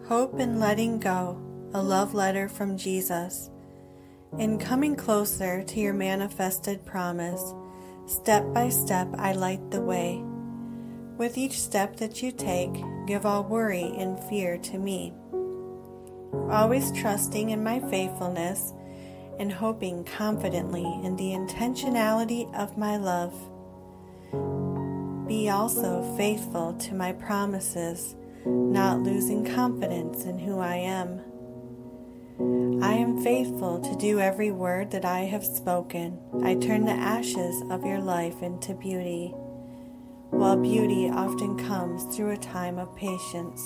Hope and Letting Go, a love letter from Jesus. In coming closer to your manifested promise, step by step I light the way. With each step that you take, give all worry and fear to me. Always trusting in my faithfulness and hoping confidently in the intentionality of my love. Be also faithful to my promises, not losing confidence in who I am. I am faithful to do every word that I have spoken. I turn the ashes of your life into beauty, while beauty often comes through a time of patience.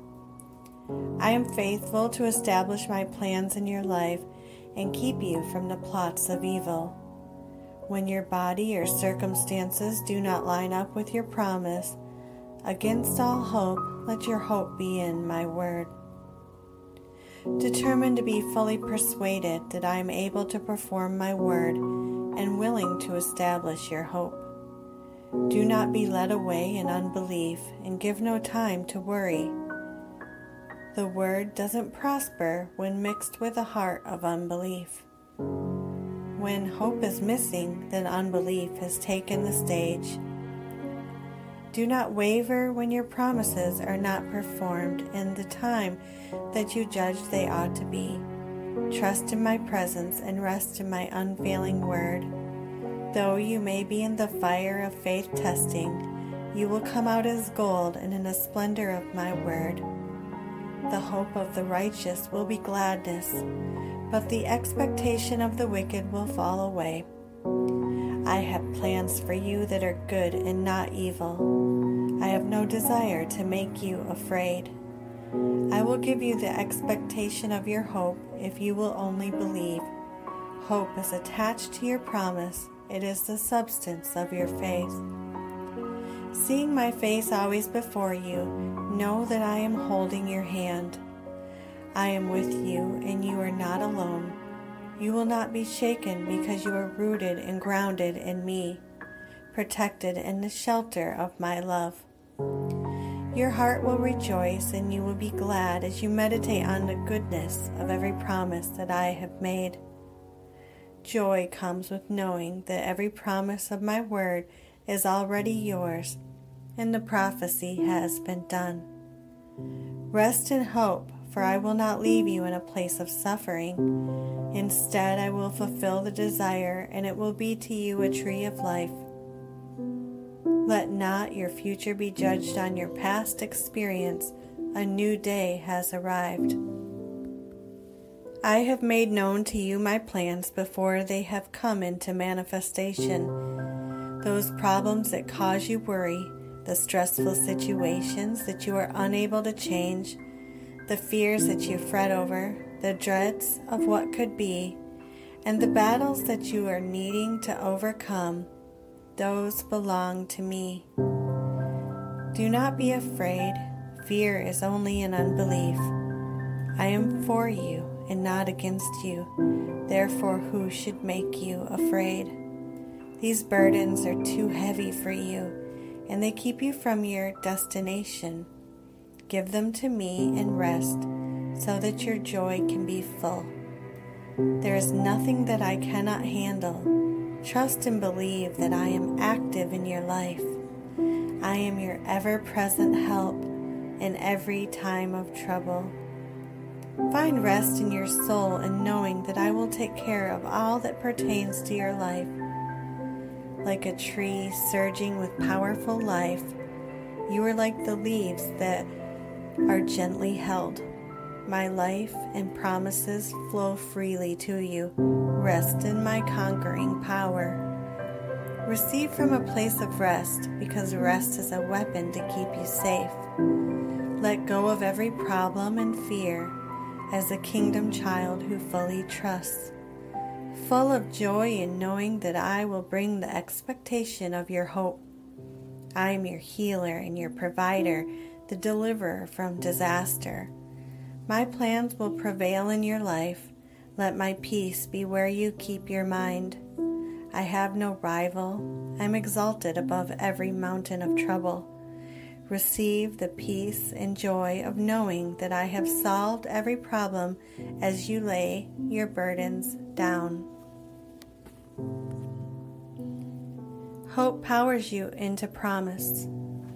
I am faithful to establish my plans in your life and keep you from the plots of evil. When your body or circumstances do not line up with your promise, against all hope, let your hope be in my word. Determined to be fully persuaded that I am able to perform my word and willing to establish your hope. Do not be led away in unbelief and give no time to worry. The word doesn't prosper when mixed with a heart of unbelief. When hope is missing, then unbelief has taken the stage. Do not waver when your promises are not performed in the time that you judge they ought to be. Trust in my presence and rest in my unfailing word. Though you may be in the fire of faith testing, you will come out as gold and in the splendor of my word. The hope of the righteous will be gladness, but the expectation of the wicked will fall away. I have plans for you that are good and not evil. I have no desire to make you afraid. I will give you the expectation of your hope if you will only believe. Hope is attached to your promise. It is the substance of your faith. Seeing my face always before you, know that I am holding your hand. I am with you, and you are not alone. You will not be shaken because you are rooted and grounded in me, protected in the shelter of my love. Your heart will rejoice and you will be glad as you meditate on the goodness of every promise that I have made. Joy comes with knowing that every promise of my word is already yours and the prophecy has been done. Rest in hope, for I will not leave you in a place of suffering. Instead, I will fulfill the desire, and it will be to you a tree of life. Let not your future be judged on your past experience. A new day has arrived. I have made known to you my plans before they have come into manifestation. Those problems that cause you worry, the stressful situations that you are unable to change, the fears that you fret over, the dreads of what could be, and the battles that you are needing to overcome, those belong to me. Do not be afraid. Fear is only an unbelief. I am for you and not against you. Therefore, who should make you afraid? These burdens are too heavy for you, and they keep you from your destination. Give them to me and rest, so that your joy can be full. There is nothing that I cannot handle. Trust and believe that I am active in your life. I am your ever-present help in every time of trouble. Find rest in your soul in knowing that I will take care of all that pertains to your life. Like a tree surging with powerful life, you are like the leaves that are gently held. My life and promises flow freely to you. Rest in my conquering power. Receive from a place of rest, because rest is a weapon to keep you safe. Let go of every problem and fear as a kingdom child who fully trusts. Full of joy in knowing that I will bring the expectation of your hope. I am your healer and your provider, the deliverer from disaster. My plans will prevail in your life. Let my peace be where you keep your mind. I have no rival. I am exalted above every mountain of trouble. Receive the peace and joy of knowing that I have solved every problem as you lay your burdens down. Hope powers you into promise.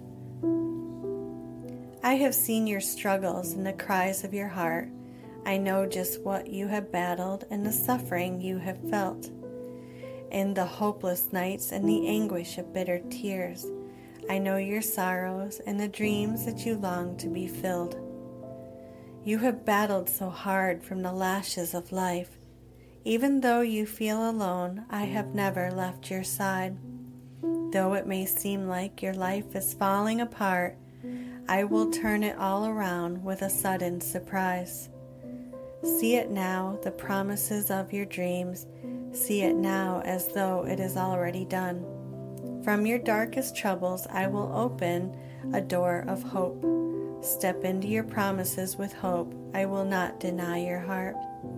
I have seen your struggles and the cries of your heart. I know just what you have battled and the suffering you have felt. In the hopeless nights and the anguish of bitter tears, I know your sorrows and the dreams that you long to be filled. You have battled so hard from the lashes of life. Even though you feel alone, I have never left your side. Though it may seem like your life is falling apart, I will turn it all around with a sudden surprise. See it now, the promises of your dreams. See it now as though it is already done. From your darkest troubles, I will open a door of hope. Step into your promises with hope. I will not deny your heart.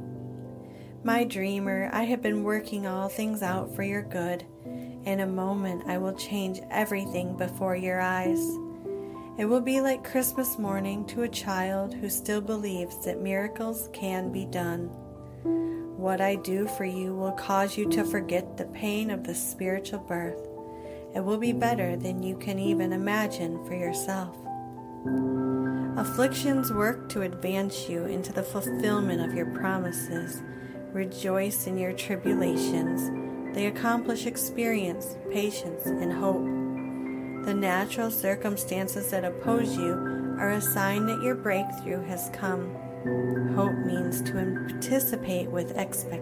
My dreamer, I have been working all things out for your good. In a moment, I will change everything before your eyes. It will be like Christmas morning to a child who still believes that miracles can be done. What I do for you will cause you to forget the pain of the spiritual birth. It will be better than you can even imagine for yourself. Afflictions work to advance you into the fulfillment of your promises. Rejoice in your tribulations. They accomplish experience, patience, and hope. The natural circumstances that oppose you are a sign that your breakthrough has come. Hope means to anticipate with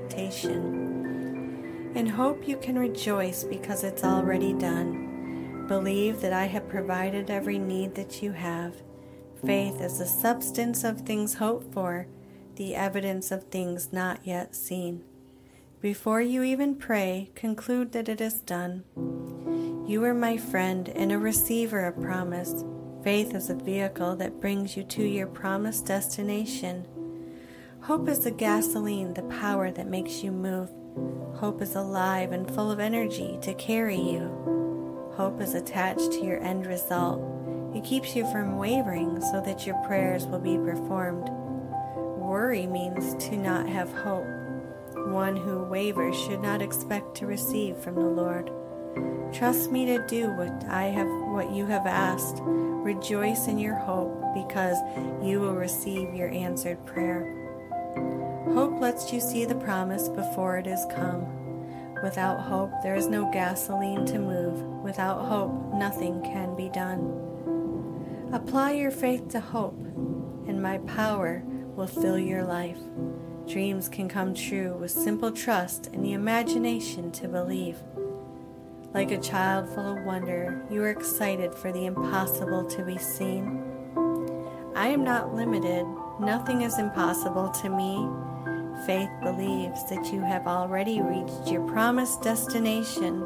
expectation. In hope you can rejoice because it's already done. Believe that I have provided every need that you have. Faith is the substance of things hoped for, the evidence of things not yet seen. Before you even pray, conclude that it is done. You are my friend and a receiver of promise. Faith is a vehicle that brings you to your promised destination. Hope is the gasoline, the power that makes you move. Hope is alive and full of energy to carry you. Hope is attached to your end result. It keeps you from wavering so that your prayers will be performed. Worry means to not have hope. One who wavers should not expect to receive from the Lord. Trust me to do what you have asked. Rejoice in your hope, because you will receive your answered prayer. Hope lets you see the promise before it is come. Without hope, there is no gasoline to move. Without hope, nothing can be done. Apply your faith to hope, and my power will fill your life. Dreams can come true with simple trust and the imagination to believe. Like a child full of wonder, you are excited for the impossible to be seen. I am not limited. Nothing is impossible to me. Faith believes that you have already reached your promised destination.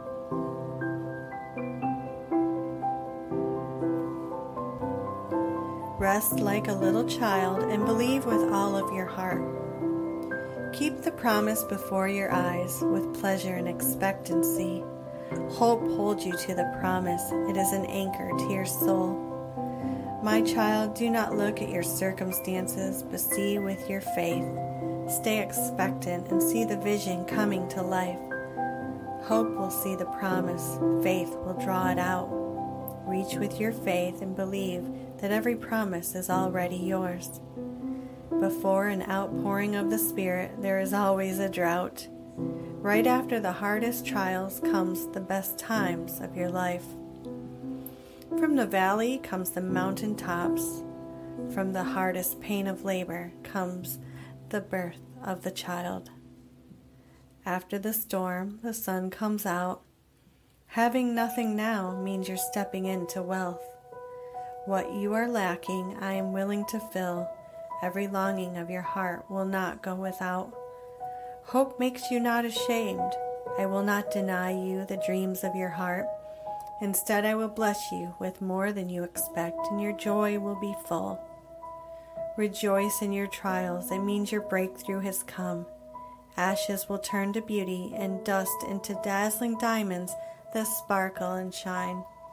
Rest like a little child and believe with all of your heart. Keep the promise before your eyes with pleasure and expectancy. Hope holds you to the promise. It is an anchor to your soul. My child, do not look at your circumstances, but see with your faith. Stay expectant and see the vision coming to life. Hope will see the promise. Faith will draw it out. Reach with your faith and believe that every promise is already yours. Before an outpouring of the Spirit, there is always a drought. Right after the hardest trials comes the best times of your life. From the valley comes the mountain tops. From the hardest pain of labor comes the birth of the child. After the storm, the sun comes out. Having nothing now means you're stepping into wealth. What you are lacking, I am willing to fill. Every longing of your heart will not go without. Hope makes you not ashamed. I will not deny you the dreams of your heart. Instead, I will bless you with more than you expect, and your joy will be full. Rejoice in your trials. It means your breakthrough has come. Ashes will turn to beauty, and dust into dazzling diamonds that sparkle and shine.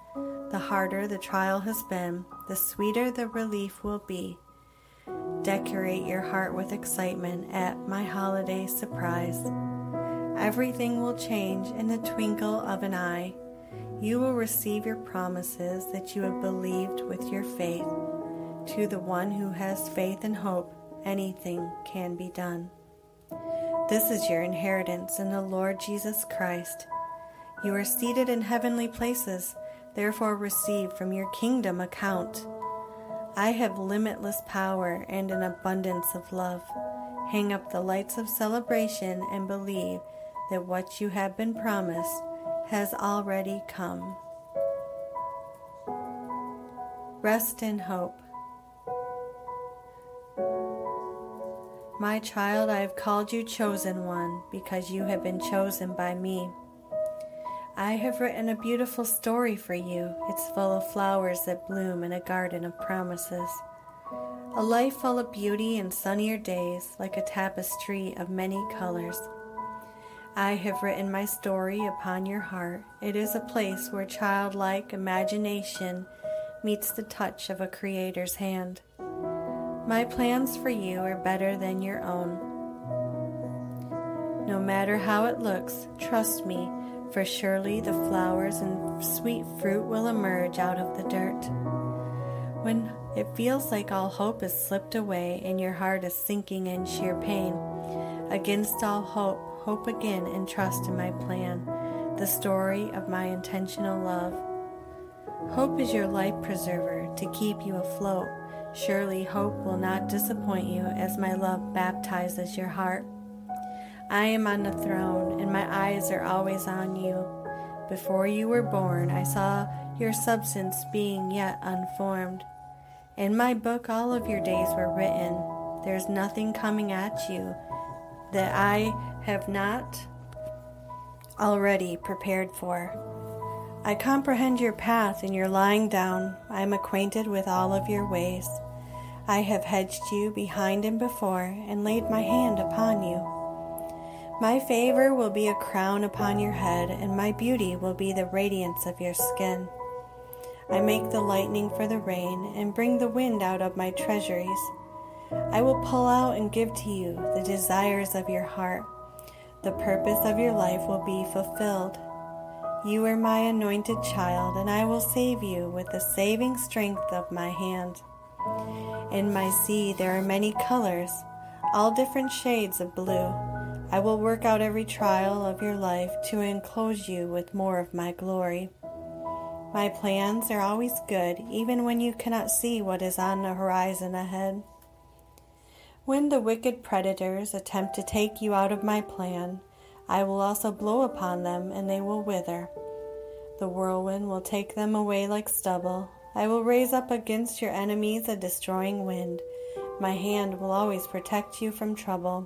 The harder the trial has been, the sweeter the relief will be. Decorate your heart with excitement at my holiday surprise. Everything will change in the twinkle of an eye. You will receive your promises that you have believed with your faith. To the one who has faith and hope, anything can be done. This is your inheritance in the Lord Jesus Christ. You are seated in heavenly places, therefore receive from your kingdom account. I have limitless power and an abundance of love. Hang up the lights of celebration and believe that what you have been promised has already come. Rest in hope. My child, I have called you chosen one because you have been chosen by me. I have written a beautiful story for you. It's full of flowers that bloom in a garden of promises. A life full of beauty and sunnier days, like a tapestry of many colors. I have written my story upon your heart. It is a place where childlike imagination meets the touch of a Creator's hand. My plans for you are better than your own. No matter how it looks, trust me, for surely the flowers and sweet fruit will emerge out of the dirt. When it feels like all hope has slipped away and your heart is sinking in sheer pain, against all hope, hope again and trust in my plan, the story of my intentional love. Hope is your life preserver to keep you afloat. Surely hope will not disappoint you as my love baptizes your heart. I am on the throne, and my eyes are always on you. Before you were born, I saw your substance being yet unformed. In my book, all of your days were written. There's nothing coming at you that I have not already prepared for. I comprehend your path and your lying down. I am acquainted with all of your ways. I have hedged you behind and before, and laid my hand upon you. My favor will be a crown upon your head, and my beauty will be the radiance of your skin. I make the lightning for the rain, and bring the wind out of my treasuries. I will pull out and give to you the desires of your heart. The purpose of your life will be fulfilled. You are my anointed child, and I will save you with the saving strength of my hand. In my sea there are many colors, all different shades of blue. I will work out every trial of your life to enclose you with more of my glory. My plans are always good, even when you cannot see what is on the horizon ahead. When the wicked predators attempt to take you out of my plan, I will also blow upon them, and they will wither. The whirlwind will take them away like stubble. I will raise up against your enemies a destroying wind. My hand will always protect you from trouble.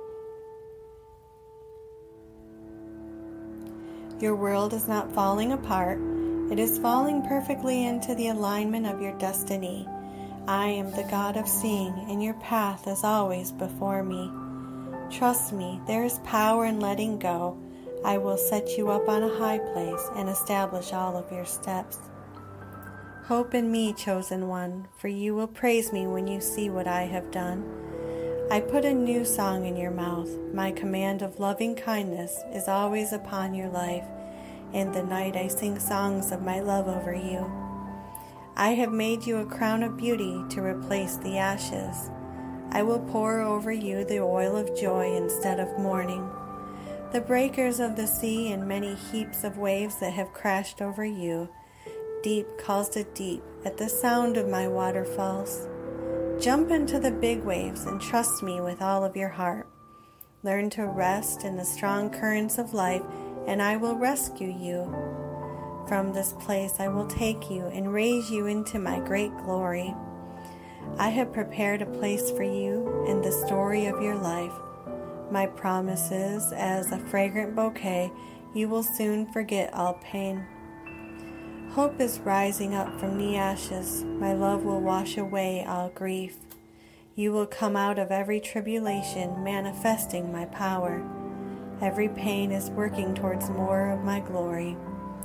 Your world is not falling apart. It is falling perfectly into the alignment of your destiny. I am the God of seeing, and your path is always before me. Trust me, there is power in letting go. I will set you up on a high place and establish all of your steps. Hope in me, chosen one, for you will praise me when you see what I have done. I put a new song in your mouth. My command of loving kindness is always upon your life. In the night I sing songs of my love over you. I have made you a crown of beauty to replace the ashes. I will pour over you the oil of joy instead of mourning. The breakers of the sea and many heaps of waves that have crashed over you, deep calls to deep at the sound of my waterfalls. Jump into the big waves and trust me with all of your heart. Learn to rest in the strong currents of life, and I will rescue you. From this place I will take you and raise you into my great glory. I have prepared a place for you in the story of your life. My promise is, as a fragrant bouquet, you will soon forget all pain. Hope is rising up from the ashes. My love will wash away all grief. You will come out of every tribulation, manifesting my power. Every pain is working towards more of my glory.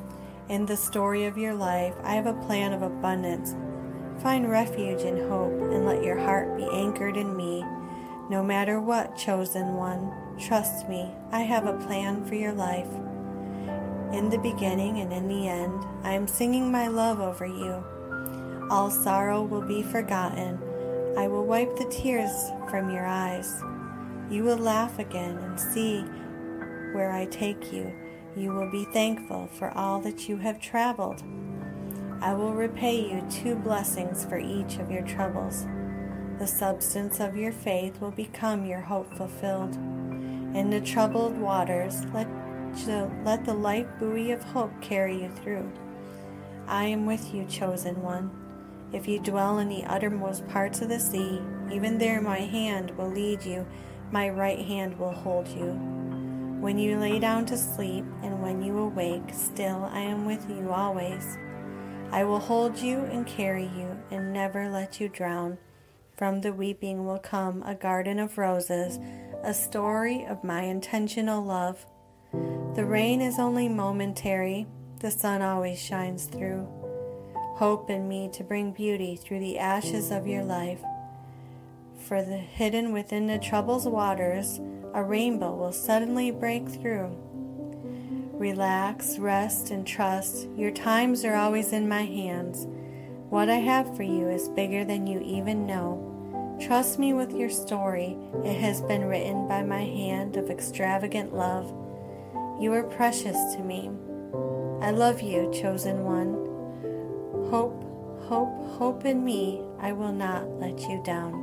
In the story of your life, I have a plan of abundance. Find refuge in hope and let your heart be anchored in me. No matter what, chosen one, trust me, I have a plan for your life. In the beginning and in the end, I am singing my love over you. All sorrow will be forgotten. I will wipe the tears from your eyes. You will laugh again and see where I take you. You will be thankful for all that you have traveled. I will repay you 2 blessings for each of your troubles. The substance of your faith will become your hope fulfilled. In the troubled waters, let the life buoy of hope carry you through. I am with you, chosen one. If you dwell in the uttermost parts of the sea, even there my hand will lead you, my right hand will hold you. When you lay down to sleep and when you awake, still I am with you always. I will hold you and carry you and never let you drown. From the weeping will come a garden of roses, a story of my intentional love. The rain is only momentary, the sun always shines through. Hope in me to bring beauty through the ashes of your life. For the hidden within the troubled waters, a rainbow will suddenly break through. Relax, rest, and trust. Your times are always in my hands. What I have for you is bigger than you even know. Trust me with your story. It has been written by my hand of extravagant love. You are precious to me. I love you, chosen one. Hope, hope, hope in me. I will not let you down.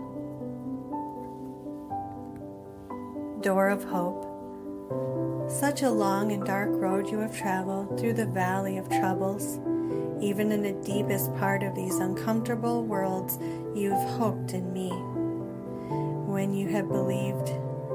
Door of Hope. Such a long and dark road you have traveled through the valley of troubles. Even in the deepest part of these uncomfortable worlds, you have hoped in me. When you have believed,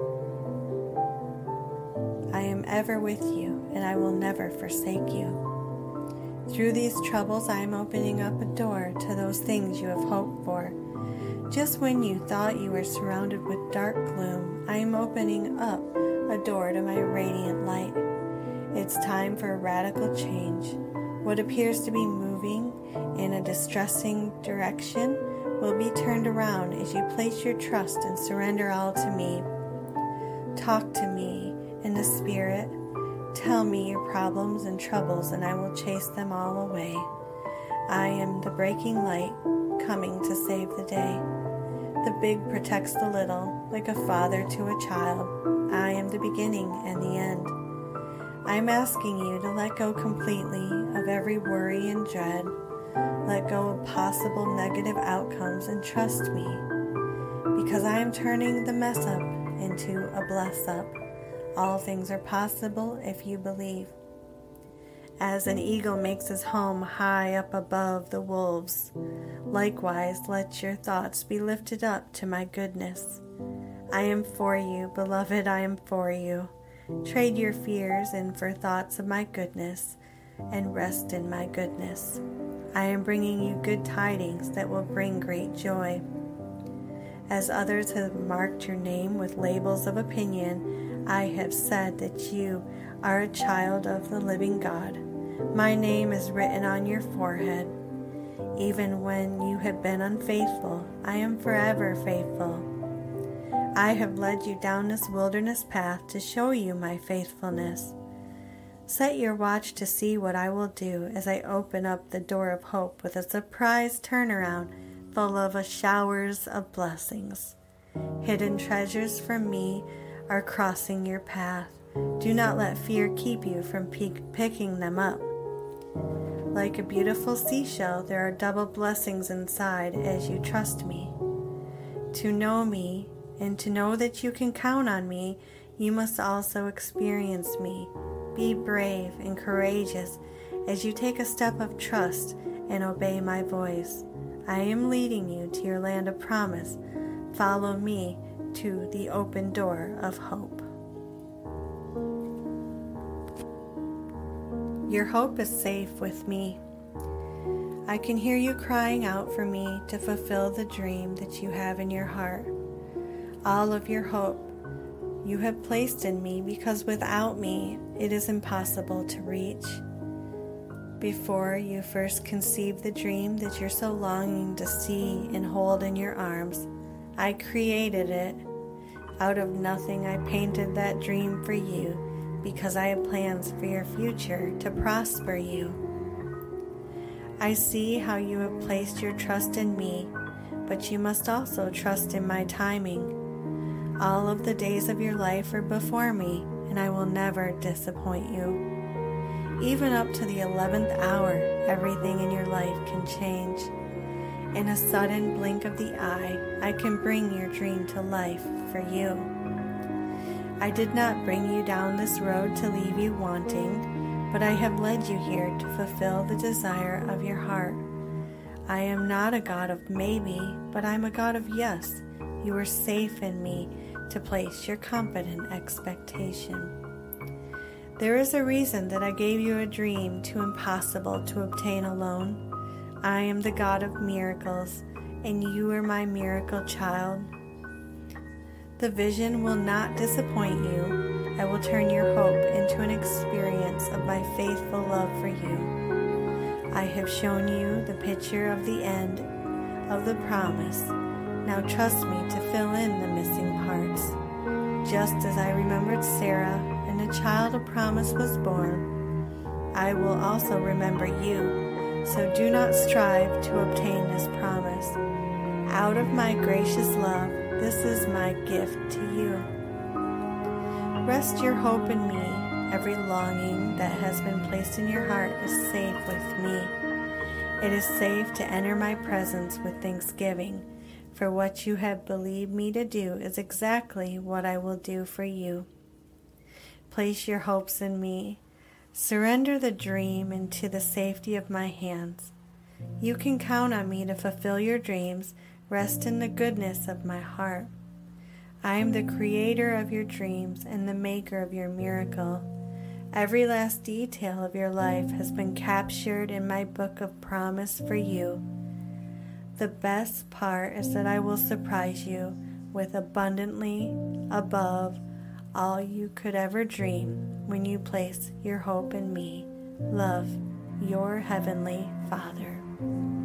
I am ever with you, and I will never forsake you. Through these troubles, I am opening up a door to those things you have hoped for. Just when you thought you were surrounded with dark gloom, I am opening up a door to my radiant light. It's time for a radical change. What appears to be moving in a distressing direction will be turned around as you place your trust and surrender all to me. Talk to me in the Spirit. Tell me your problems and troubles, and I will chase them all away. I am the breaking light, coming to save the day. The big protects the little, like a father to a child. I am the beginning and the end. I am asking you to let go completely of every worry and dread. Let go of possible negative outcomes and trust me, because I am turning the mess up into a bless up. All things are possible if you believe. As an eagle makes his home high up above the wolves, likewise let your thoughts be lifted up to my goodness. I am for you, beloved, I am for you. Trade your fears in for thoughts of my goodness, and rest in my goodness. I am bringing you good tidings that will bring great joy. As others have marked your name with labels of opinion, I have said that you are a child of the living God. My name is written on your forehead. Even when you have been unfaithful, I am forever faithful. I have led you down this wilderness path to show you my faithfulness. Set your watch to see what I will do as I open up the door of hope with a surprise turnaround full of showers of blessings. Hidden treasures from me are crossing your path. Do not let fear keep you from picking them up. Like a beautiful seashell, there are double blessings inside as you trust me. To know me and to know that you can count on me, you must also experience me. Be brave and courageous as you take a step of trust and obey my voice. I am leading you to your land of promise. Follow me to the open door of hope. Your hope is safe with me. I can hear you crying out for me to fulfill the dream that you have in your heart. All of your hope you have placed in me, because without me it is impossible to reach. Before you first conceived the dream that you're so longing to see and hold in your arms, I created it. Out of nothing, I painted that dream for you because I have plans for your future to prosper you. I see how you have placed your trust in me, but you must also trust in my timing. All of the days of your life are before me, and I will never disappoint you. Even up to the 11th hour, everything in your life can change. In a sudden blink of the eye, I can bring your dream to life for you. I did not bring you down this road to leave you wanting, but I have led you here to fulfill the desire of your heart. I am not a God of maybe, but I'm a God of yes. You are safe in me to place your confident expectation. There is a reason that I gave you a dream too impossible to obtain alone. I am the God of miracles, and you are my miracle child. The vision will not disappoint you. I will turn your hope into an experience of my faithful love for you. I have shown you the picture of the end of the promise. Now trust me to fill in the missing parts. Just as I remembered Sarah and a child of promise was born, I will also remember you. So do not strive to obtain this promise. Out of my gracious love, this is my gift to you. Rest your hope in me. Every longing that has been placed in your heart is safe with me. It is safe to enter my presence with thanksgiving, for what you have believed me to do is exactly what I will do for you. Place your hopes in me. Surrender the dream into the safety of my hands. You can count on me to fulfill your dreams. Rest in the goodness of my heart. I am the creator of your dreams and the maker of your miracle. Every last detail of your life has been captured in my book of promise for you. The best part is that I will surprise you with abundantly above all you could ever dream when you place your hope in me. Love, your Heavenly Father.